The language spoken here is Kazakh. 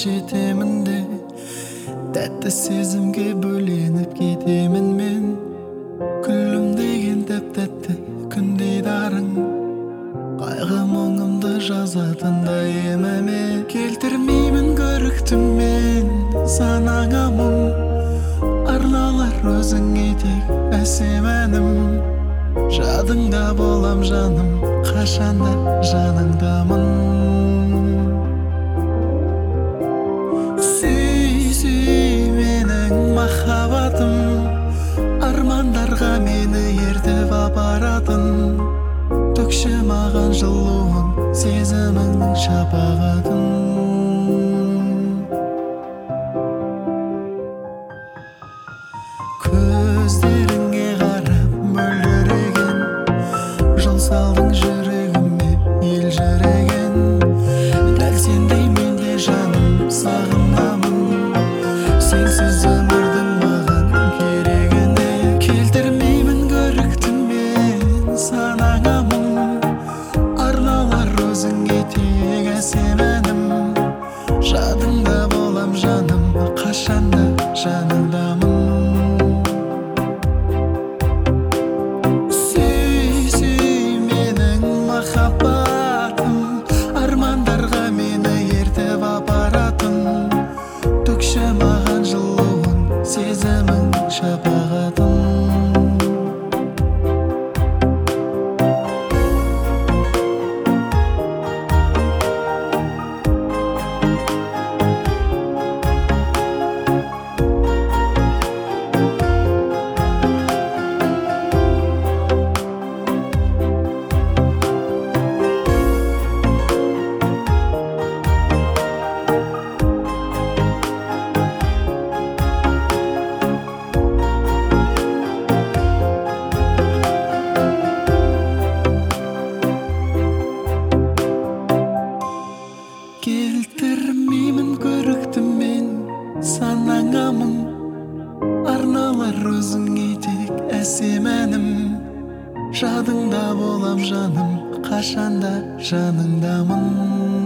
жетемін де, тәтті сезімге бөленіп кетемін мен. Күлімдеген тәп-тәтті күндей дарың, қайғы мұңымды жазатындай еміме. Келтірмеймін көріктіммен санаңа мұң, арналар өзіңе тек әсем әнім. Жадыңда болам жаным, қашанда жаныңдамын. Сүй менің махаббатым, армандарға мені ертіп апаратын. Төкші маған жылуын, сезіміңнің шапағатын. Көздеріңе қарап мөлдіреген, жол салдың жүрегіме елжіреген. Дәл сендей мен де жаным сағынамын, сенсіз өмірдің маған керегіне. Келтірмеймін көріктіммен санаңа мұң, арналар өзіңе тек әсем әнім. Жадыңда болам жаным, қашанда жаныңдамын. Махаббатым, армандарға мені ертіп апаратын. Төкші маған жылуын, сезімің шапағатын. Келтірмеймін көріктіммен санаңа мұң, арналар өзіңе тек әсем әнім. Жадыңда болам жаным, қашанда жаныңдамын.